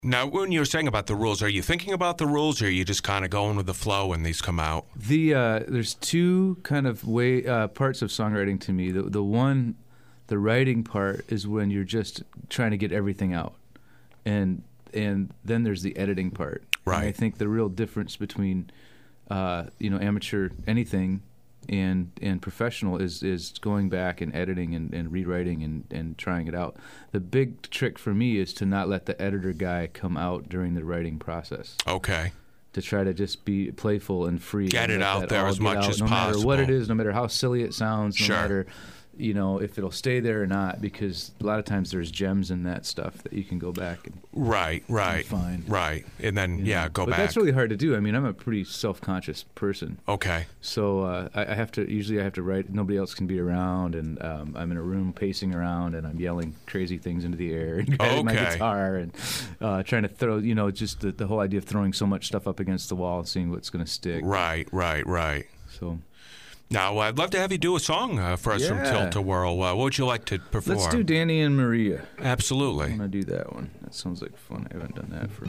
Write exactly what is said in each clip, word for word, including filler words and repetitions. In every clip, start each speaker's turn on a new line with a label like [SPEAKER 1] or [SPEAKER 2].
[SPEAKER 1] Now, when you were saying about the rules, are you thinking about the rules, or are you just kind of going with the flow and these come out?
[SPEAKER 2] The uh, there's two kind of way uh, parts of songwriting to me. The the one, the writing part is when you're just trying to get everything out, and and then there's the editing part.
[SPEAKER 1] Right.
[SPEAKER 2] And I think the real difference between uh, you know amateur anything and and professional is is going back and editing and, and rewriting and, and trying it out. The big trick for me is to not let the editor guy come out during the writing process.
[SPEAKER 1] Okay.
[SPEAKER 2] To try to just be playful and free.
[SPEAKER 1] Get
[SPEAKER 2] and
[SPEAKER 1] it out there as much as
[SPEAKER 2] no
[SPEAKER 1] possible.
[SPEAKER 2] No matter what it is, no matter how silly it sounds, no
[SPEAKER 1] Sure.
[SPEAKER 2] matter you know if it'll stay there or not, because a lot of times there's gems in that stuff that you can go back and
[SPEAKER 1] Right, right,
[SPEAKER 2] find.
[SPEAKER 1] right, and then
[SPEAKER 2] you know.
[SPEAKER 1] yeah, go
[SPEAKER 2] but
[SPEAKER 1] back.
[SPEAKER 2] That's really hard to do. I mean, I'm a pretty self-conscious person.
[SPEAKER 1] Okay.
[SPEAKER 2] So uh, I, I have to usually I have to write. Nobody else can be around, and um, I'm in a room pacing around, and I'm yelling crazy things into the air and grabbing my
[SPEAKER 1] Okay.
[SPEAKER 2] guitar and uh, trying to throw. You know, just the, the whole idea of throwing so much stuff up against the wall and seeing what's going to stick.
[SPEAKER 1] Right, right, right.
[SPEAKER 2] So.
[SPEAKER 1] Now, I'd love to have you do a song uh, for us from
[SPEAKER 2] Yeah.
[SPEAKER 1] Tilt to Whirl. Uh, what would you like to perform?
[SPEAKER 2] Let's do Danny and Maria.
[SPEAKER 1] Absolutely.
[SPEAKER 2] I'm going to do that one. That sounds like fun. I haven't done that for...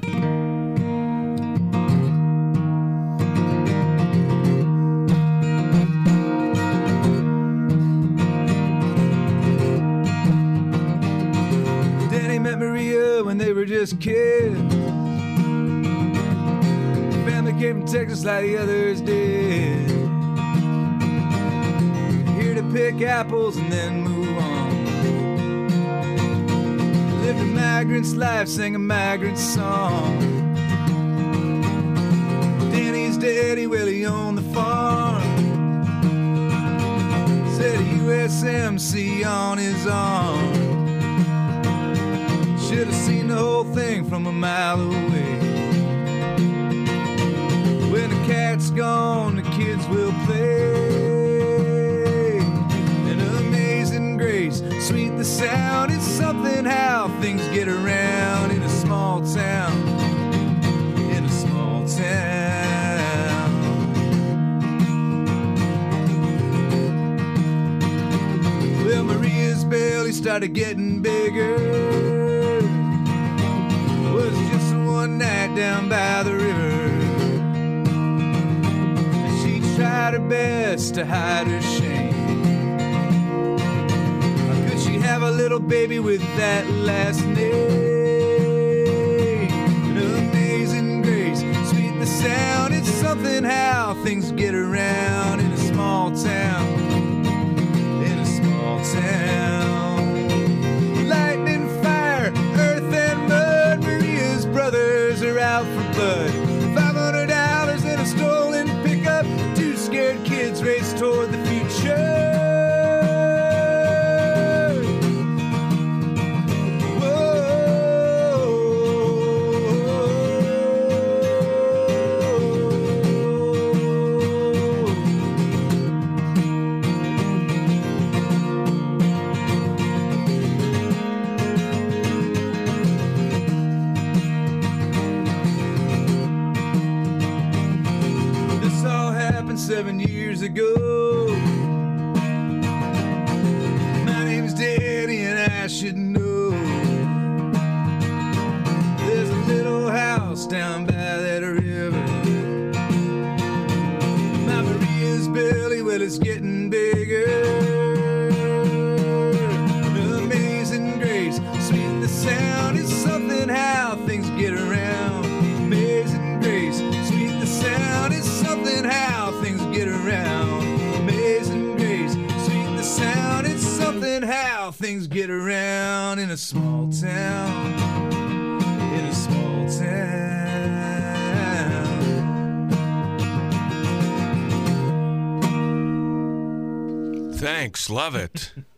[SPEAKER 2] Danny met Maria when they were just kids. Family came from Texas like the others did. Here to pick apples and then move on. Lived a migrant's life, sang a migrant song. Danny's daddy, well, he owned the farm. Said a U S M C on his arm. Should have seen the whole thing from a mile away. When the cat's gone, the kids will play. An amazing grace, sweet the sound. It's something how things get around in a small town. In a small town. Well, Maria's belly started getting bigger. Was just one night down by the river. She tried her best to hide her shame. How could she have a little baby with that last name? An amazing grace, sweet the sound. It's something how things get around in a small town. In a small town. Lightning, fire, earth and mud. Maria's brothers are out for blood. Five hundred dollars in a stolen pickup. Two scared kids race toward the future. This all happened seven years ago. My name's Danny and I should know. There's a little house down by that river. My Maria's belly, well, it's getting bigger. An amazing grace, sweet the sound. It's something how things get around. Amazing grace, sweet the sound. It's something how things get around. Amazing grace, sweet the sound. It's something how things get around in a small town. In a small town.
[SPEAKER 1] Thanks. Love it.